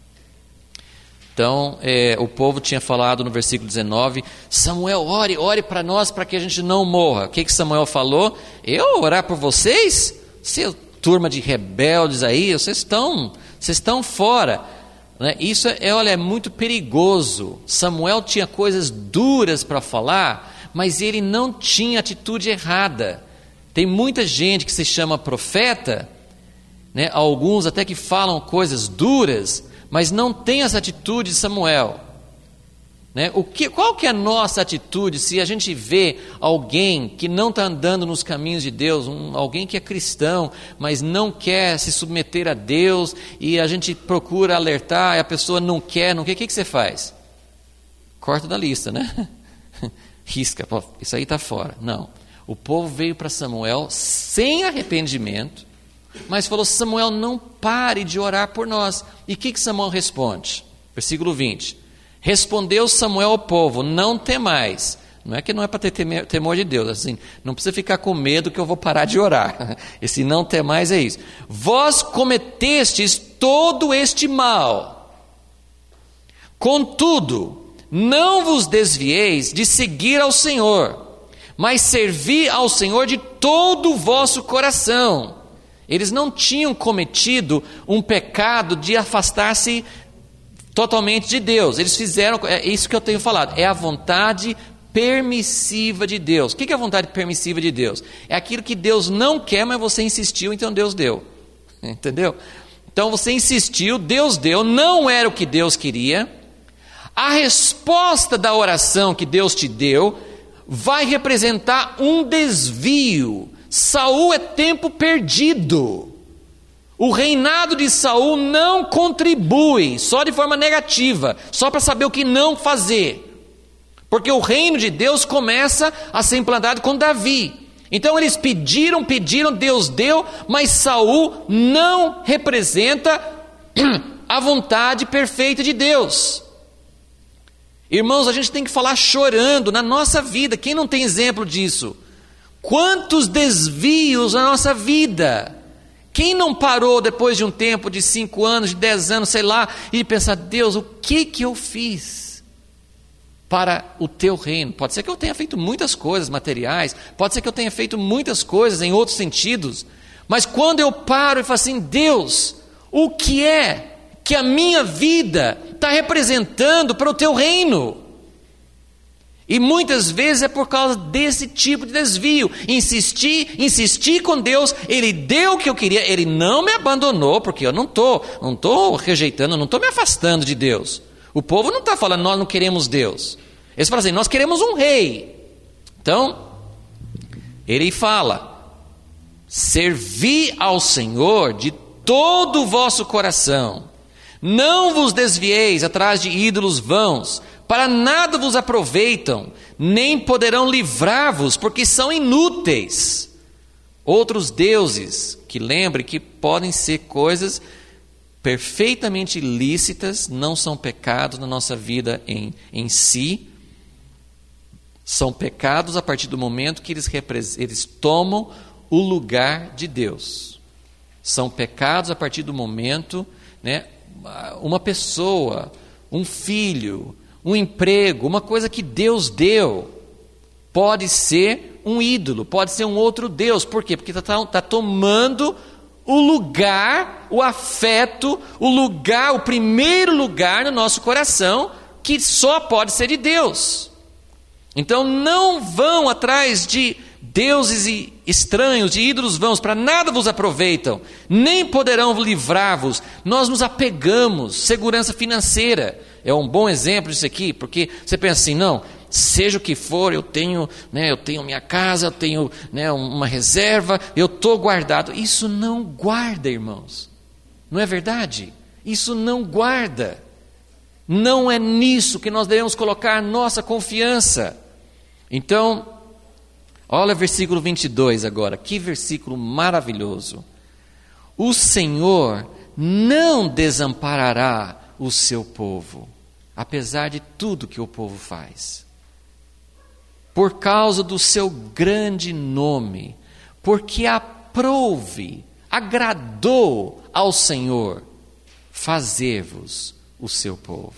Então é, o povo tinha falado no versículo dezenove, Samuel, ore, ore para nós para que a gente não morra. O que, que Samuel falou? Eu orar por vocês? Seu turma de rebeldes aí, vocês estão, vocês estão fora. Isso é, olha, é muito perigoso. Samuel tinha coisas duras para falar, mas ele não tinha atitude errada. Tem muita gente que se chama profeta, né? Alguns até que falam coisas duras, mas não tem essa atitude de Samuel. Né? O que, qual que é a nossa atitude se a gente vê alguém que não está andando nos caminhos de Deus, um, alguém que é cristão, mas não quer se submeter a Deus, e a gente procura alertar, e a pessoa não quer, não quer, o que, que você faz? Corta da lista, né? Risca, pô, isso aí está fora. Não, o povo veio para Samuel sem arrependimento, mas falou, Samuel, não pare de orar por nós. E o que, que Samuel responde? Versículo vinte. Respondeu Samuel ao povo, não temais. Não é que não é para ter temor de Deus, assim, não precisa ficar com medo que eu vou parar de orar. Esse não temais é isso. Vós cometestes todo este mal. Contudo, não vos desvieis de seguir ao Senhor, mas servi ao Senhor de todo o vosso coração. Eles não tinham cometido um pecado de afastar-se totalmente de Deus. Eles fizeram, é isso que eu tenho falado, é a vontade permissiva de Deus. O que é a vontade permissiva de Deus? É aquilo que Deus não quer, mas você insistiu, então Deus deu. Entendeu? Então você insistiu, Deus deu, não era o que Deus queria. A resposta da oração que Deus te deu vai representar um desvio. Saul é tempo perdido. O reinado de Saul não contribui, só de forma negativa, só para saber o que não fazer. Porque o reino de Deus começa a ser implantado com Davi. Então eles pediram, pediram, Deus deu, mas Saul não representa a vontade perfeita de Deus. Irmãos, a gente tem que falar chorando na nossa vida. Quem não tem exemplo disso? Quantos desvios na nossa vida? Quem não parou depois de um tempo de cinco anos, de dez anos, sei lá, e pensar, Deus, o que que eu fiz para o teu reino? Pode ser que eu tenha feito muitas coisas materiais, pode ser que eu tenha feito muitas coisas em outros sentidos, mas quando eu paro e falo assim, Deus, o que é que a minha vida está representando para o teu reino? E muitas vezes é por causa desse tipo de desvio. Insisti, insisti com Deus, Ele deu o que eu queria, Ele não me abandonou, porque eu não estou não tô rejeitando, não estou me afastando de Deus. O povo não está falando, nós não queremos Deus. Eles falam assim, nós queremos um rei. Então, Ele fala, servi ao Senhor de todo o vosso coração. Não vos desvieis atrás de ídolos vãos, para nada vos aproveitam, nem poderão livrar-vos, porque são inúteis. Outros deuses, que lembre que podem ser coisas perfeitamente lícitas, não são pecados na nossa vida em, em si, são pecados a partir do momento que eles, eles tomam o lugar de Deus. São pecados a partir do momento, né, uma pessoa, um filho, um emprego, uma coisa que Deus deu, pode ser um ídolo, pode ser um outro Deus. Por quê? Porque está tá tomando o lugar, o afeto, o lugar, o primeiro lugar no nosso coração, que só pode ser de Deus. Então não vão atrás de deuses estranhos, de ídolos vãos, para nada vos aproveitam, nem poderão livrar-vos. Nós nos apegamos, segurança financeira. é um bom exemplo disso aqui, porque você pensa assim, não, seja o que for, eu tenho, né, eu tenho minha casa, eu tenho, né, uma reserva, eu estou guardado. Isso não guarda, irmãos. Não é verdade? Isso não guarda. Não é nisso que nós devemos colocar nossa confiança. Então, olha o versículo vinte e dois agora, que versículo maravilhoso. O Senhor não desamparará o seu povo, apesar de tudo que o povo faz. Por causa do seu grande nome, porque aprouve, agradou ao Senhor fazer-vos o seu povo.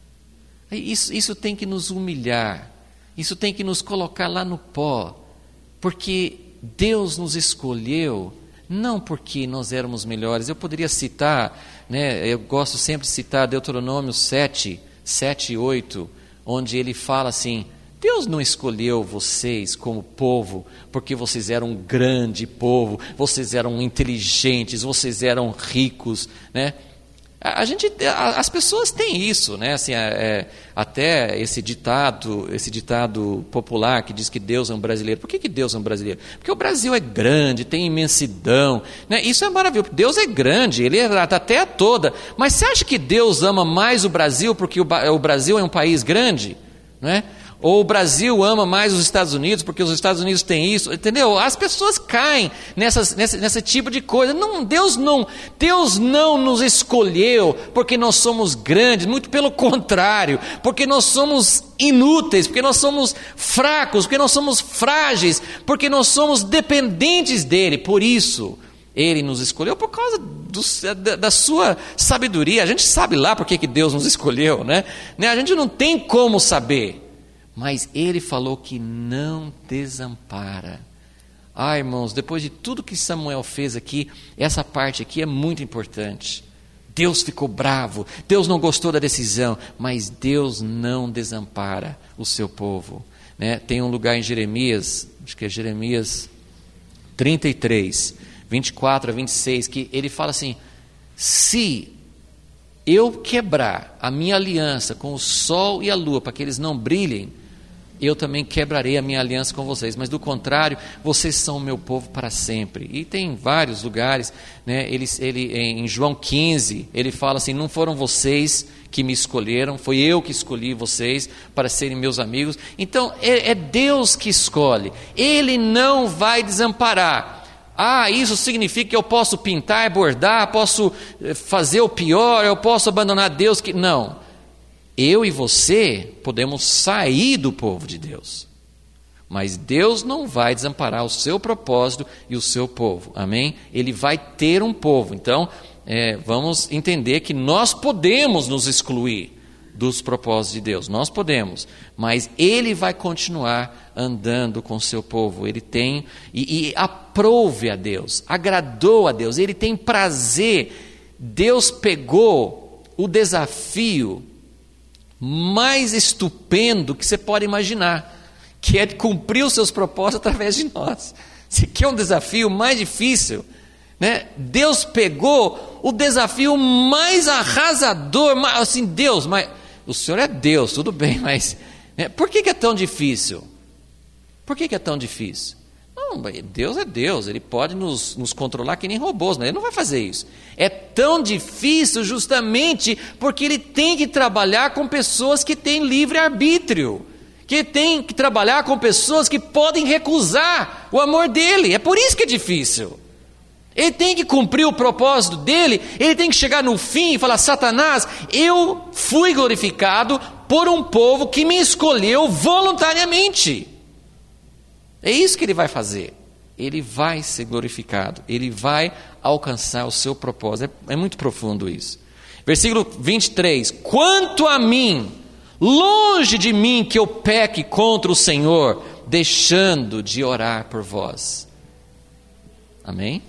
Isso, isso tem que nos humilhar, isso tem que nos colocar lá no pó, porque Deus nos escolheu, não porque nós éramos melhores. Eu poderia citar, né, eu gosto sempre de citar Deuteronômio sete, sete e oito, onde ele fala assim, Deus não escolheu vocês como povo porque vocês eram um grande povo, vocês eram inteligentes, vocês eram ricos, né? A gente, as pessoas têm isso, né? Assim, é, até esse ditado, esse ditado popular que diz que Deus é um brasileiro. Por que, que Deus é um brasileiro? Porque o Brasil é grande, tem imensidão, né? Isso é maravilhoso. Deus é grande, Ele é da terra toda. Mas você acha que Deus ama mais o Brasil porque o, o Brasil é um país grande, né? Ou o Brasil ama mais os Estados Unidos porque os Estados Unidos têm isso, entendeu? As pessoas caem nessas, nessa, nesse tipo de coisa. Não, Deus não, Deus não nos escolheu porque nós somos grandes, muito pelo contrário, porque nós somos inúteis, porque nós somos fracos, porque nós somos frágeis, porque nós somos dependentes dele. Por isso, Ele nos escolheu por causa do, da, da sua sabedoria. A gente sabe lá por que que Deus nos escolheu, né? A gente não tem como saber. Mas Ele falou que não desampara. Ah, irmãos, depois de tudo que Samuel fez aqui, essa parte aqui é muito importante. Deus ficou bravo, Deus não gostou da decisão, mas Deus não desampara o seu povo, né? Tem um lugar em Jeremias, acho que é Jeremias trinta e três, vinte e quatro a vinte e seis, que ele fala assim, se eu quebrar a minha aliança com o sol e a lua para que eles não brilhem, eu também quebrarei a minha aliança com vocês, mas do contrário, vocês são o meu povo para sempre. E tem vários lugares, né? ele, ele, em João quinze, ele fala assim, não foram vocês que me escolheram, foi eu que escolhi vocês para serem meus amigos. Então, é, é Deus que escolhe, Ele não vai desamparar. Ah, isso significa que eu posso pintar, bordar, posso fazer o pior, eu posso abandonar Deus? Que... Não. Eu e você podemos sair do povo de Deus, mas Deus não vai desamparar o seu propósito e o seu povo, amém? Ele vai ter um povo. Então, é, vamos entender que nós podemos nos excluir dos propósitos de Deus, nós podemos, mas Ele vai continuar andando com o seu povo. Ele tem, e, e aprove a Deus, agradou a Deus, Ele tem prazer. Deus pegou o desafio mais estupendo que você pode imaginar, que é de cumprir os seus propósitos através de nós. Esse aqui é um desafio mais difícil, né? Deus pegou o desafio mais arrasador, mais, assim, Deus, mas o Senhor é Deus, tudo bem, mas né, por que, que é tão difícil? Por que, que é tão difícil? Não, Deus é Deus, Ele pode nos, nos controlar que nem robôs, mas Ele não vai fazer isso. É tão difícil justamente porque Ele tem que trabalhar com pessoas que têm livre-arbítrio, que tem que trabalhar com pessoas que podem recusar o amor dEle. É por isso que é difícil. Ele tem que cumprir o propósito dEle, Ele tem que chegar no fim e falar, Satanás, eu fui glorificado por um povo que me escolheu voluntariamente. É isso que Ele vai fazer. Ele vai ser glorificado. Ele vai alcançar o seu propósito. É, é muito profundo isso. Versículo vinte e três. Quanto a mim, longe de mim que eu peque contra o Senhor, deixando de orar por vós. Amém?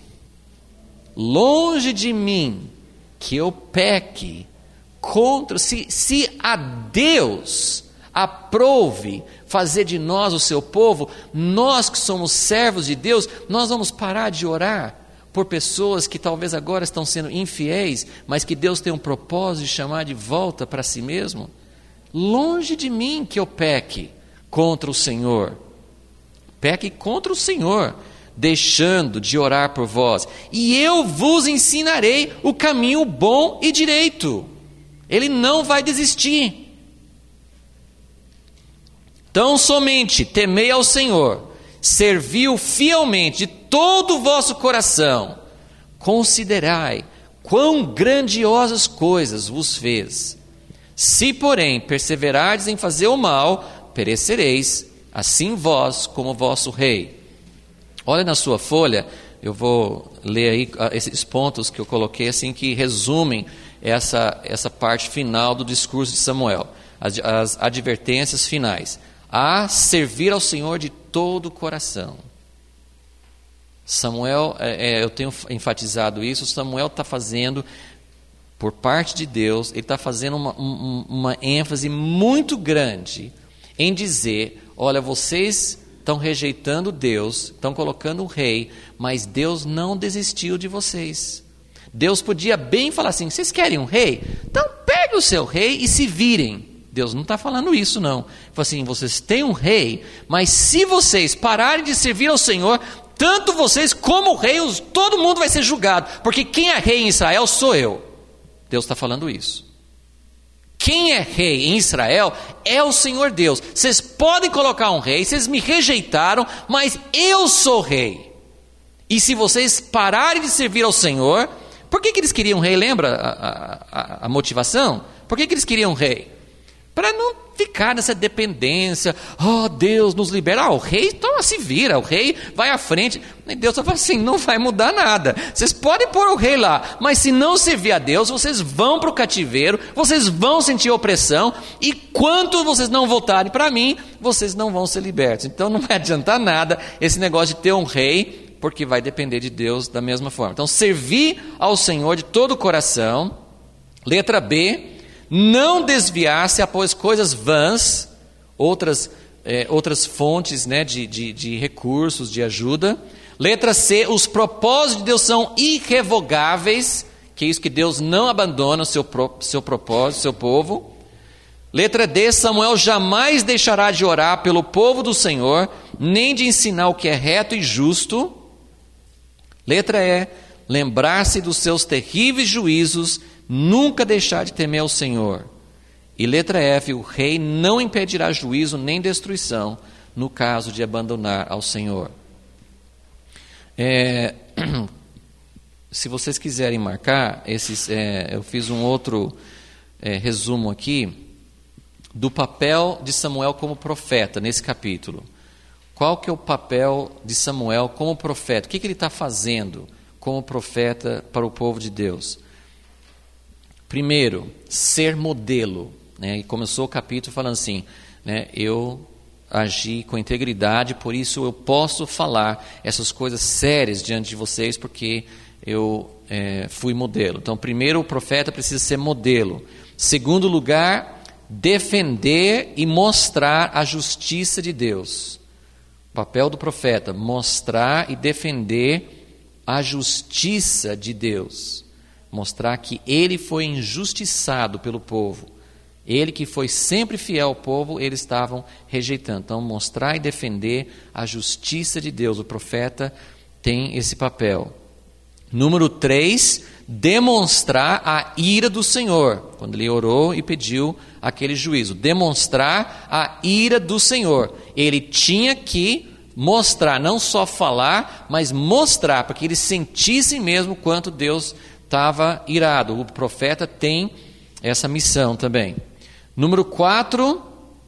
Longe de mim que eu peque contra... Se, se a Deus aprove fazer de nós o seu povo, nós que somos servos de Deus, nós vamos parar de orar por pessoas que talvez agora estão sendo infiéis, mas que Deus tem um propósito de chamar de volta para si mesmo? Longe de mim que eu peque contra o Senhor. Peque contra o Senhor, deixando de orar por vós. E eu vos ensinarei o caminho bom e direito. Ele não vai desistir. Tão somente temei ao Senhor, servi-o fielmente de todo o vosso coração. Considerai quão grandiosas coisas vos fez. Se, porém, perseverardes em fazer o mal, perecereis, assim vós como vosso rei. Olha na sua folha, eu vou ler aí esses pontos que eu coloquei assim, que resumem essa, essa parte final do discurso de Samuel, as, as advertências finais. A servir ao Senhor de todo o coração. Samuel, é, eu tenho enfatizado isso, Samuel está fazendo, por parte de Deus, ele está fazendo uma, uma, uma ênfase muito grande em dizer, olha, vocês estão rejeitando Deus, estão colocando um rei, mas Deus não desistiu de vocês. Deus podia bem falar assim, vocês querem um rei? Então pegue o seu rei e se virem. Deus não está falando isso não. Ele falou assim, vocês têm um rei, mas se vocês pararem de servir ao Senhor, tanto vocês como o rei, todo mundo vai ser julgado, porque quem é rei em Israel sou eu. Deus está falando isso. Quem é rei em Israel é o Senhor Deus. Vocês podem colocar um rei, vocês me rejeitaram, mas eu sou rei. E se vocês pararem de servir ao Senhor, por que, que eles queriam um rei? Lembra a, a, a motivação? Por que, que eles queriam um rei? Para não ficar nessa dependência, oh Deus nos libera, ah, o rei então se vira, o rei vai à frente, e Deus está falando assim, não vai mudar nada, vocês podem pôr o rei lá, mas se não servir a Deus, vocês vão para o cativeiro, vocês vão sentir opressão, e quanto vocês não voltarem para mim, vocês não vão ser libertos. Então não vai adiantar nada esse negócio de ter um rei, porque vai depender de Deus da mesma forma. Então servir ao Senhor de todo o coração. Letra B, não desviar-se após coisas vãs, outras, é, outras fontes, né, de, de, de recursos, de ajuda. Letra C, os propósitos de Deus são irrevogáveis, que é isso que Deus não abandona o seu, pro, seu propósito, seu povo. Letra D, Samuel jamais deixará de orar pelo povo do Senhor, nem de ensinar o que é reto e justo. Letra E, lembrar-se dos seus terríveis juízos, nunca deixar de temer ao Senhor. E letra F, o rei não impedirá juízo nem destruição no caso de abandonar ao Senhor. É, se vocês quiserem marcar, esses, é, eu fiz um outro é, resumo aqui do papel de Samuel como profeta nesse capítulo. Qual que é o papel de Samuel como profeta? O que, que ele está fazendo como profeta para o povo de Deus? Primeiro, ser modelo, né? E começou o capítulo falando assim, né? Eu agi com integridade, por isso eu posso falar essas coisas sérias diante de vocês, porque eu é, fui modelo. Então, primeiro, o profeta precisa ser modelo. Segundo lugar, defender e mostrar a justiça de Deus. O papel do profeta, mostrar e defender a justiça de Deus. Mostrar que ele foi injustiçado pelo povo. Ele que foi sempre fiel ao povo, eles estavam rejeitando. Então, mostrar e defender a justiça de Deus. O profeta tem esse papel. Número três, demonstrar a ira do Senhor. Quando ele orou e pediu aquele juízo. Demonstrar a ira do Senhor. Ele tinha que mostrar, não só falar, mas mostrar, para que eles sentissem mesmo quanto Deus estava irado. O profeta tem essa missão também. Número quatro,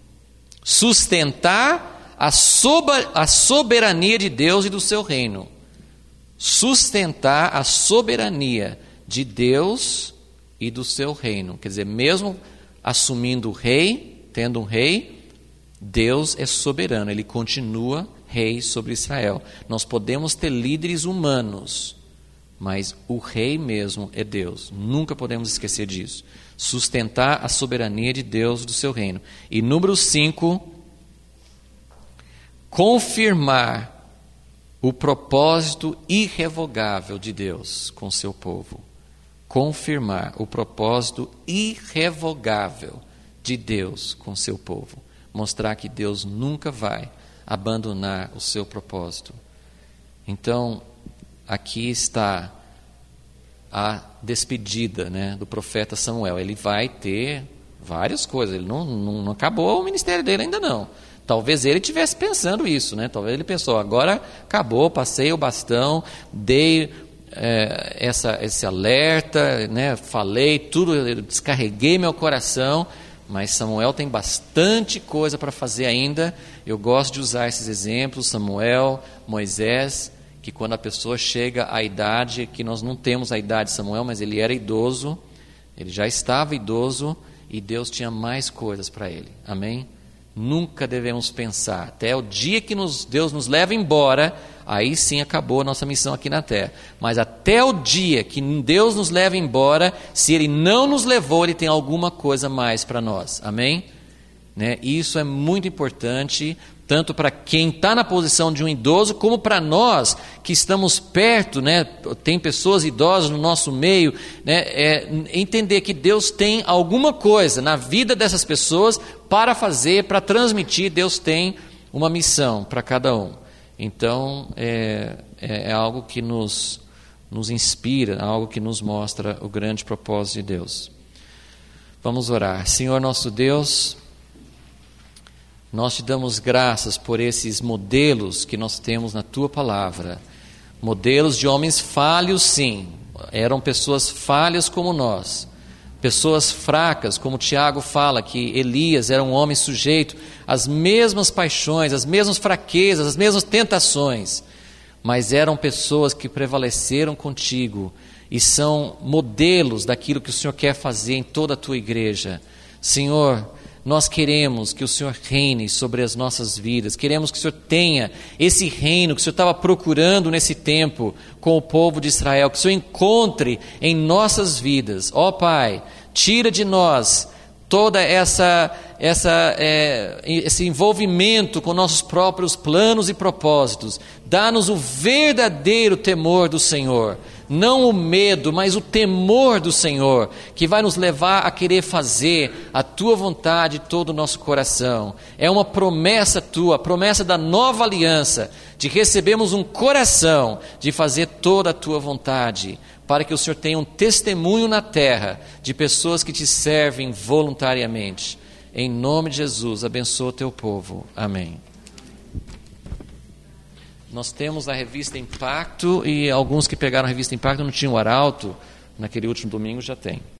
sustentar a, soba, a soberania de Deus e do seu reino. Sustentar a soberania de Deus e do seu reino. Quer dizer, mesmo assumindo o rei, tendo um rei, Deus é soberano, ele continua rei sobre Israel. Nós podemos ter líderes humanos, mas o rei mesmo é Deus. Nunca podemos esquecer disso. Sustentar a soberania de Deus do seu reino. E número cinco, confirmar o propósito irrevogável de Deus com seu povo. Confirmar o propósito irrevogável de Deus com seu povo. Mostrar que Deus nunca vai abandonar o seu propósito. Então, aqui está a despedida, né, do profeta Samuel. Ele vai ter várias coisas. Ele não, não, não acabou o ministério dele ainda não. Talvez ele estivesse pensando isso, né? Talvez ele pensou, agora acabou, passei o bastão, dei é, essa, esse alerta, né? Falei tudo, descarreguei meu coração, mas Samuel tem bastante coisa para fazer ainda. Eu gosto de usar esses exemplos, Samuel, Moisés, que quando a pessoa chega à idade, que nós não temos a idade de Samuel, mas ele era idoso, ele já estava idoso e Deus tinha mais coisas para ele. Amém? Nunca devemos pensar, até o dia que nos, Deus nos leva embora, aí sim acabou a nossa missão aqui na terra. Mas até o dia que Deus nos leva embora, se Ele não nos levou, Ele tem alguma coisa mais para nós. Amém? Né? Isso é muito importante, tanto para quem está na posição de um idoso, como para nós que estamos perto, né? Tem pessoas idosas no nosso meio, né? É, entender que Deus tem alguma coisa na vida dessas pessoas para fazer, para transmitir. Deus tem uma missão para cada um. Então, é, é, é algo que nos, nos inspira, algo que nos mostra o grande propósito de Deus. Vamos orar. Senhor nosso Deus, nós te damos graças por esses modelos que nós temos na Tua Palavra. Modelos de homens falhos, sim. Eram pessoas falhas como nós. Pessoas fracas, como Tiago fala, que Elias era um homem sujeito às mesmas paixões, às mesmas fraquezas, às mesmas tentações. Mas eram pessoas que prevaleceram contigo e são modelos daquilo que o Senhor quer fazer em toda a Tua igreja. Senhor, nós queremos que o Senhor reine sobre as nossas vidas, queremos que o Senhor tenha esse reino que o Senhor estava procurando nesse tempo com o povo de Israel, que o Senhor encontre em nossas vidas. Ó Pai, tira de nós toda essa, essa, é, esse envolvimento com nossos próprios planos e propósitos, dá-nos o verdadeiro temor do Senhor. Não o medo, mas o temor do Senhor, que vai nos levar a querer fazer a Tua vontade de todo o nosso coração. É uma promessa Tua, a promessa da nova aliança, de recebermos um coração de fazer toda a Tua vontade, para que o Senhor tenha um testemunho na terra de pessoas que Te servem voluntariamente. Em nome de Jesus, abençoa o Teu povo. Amém. Nós temos a revista Impacto, e alguns que pegaram a revista Impacto não tinham o Arauto, naquele último domingo já tem.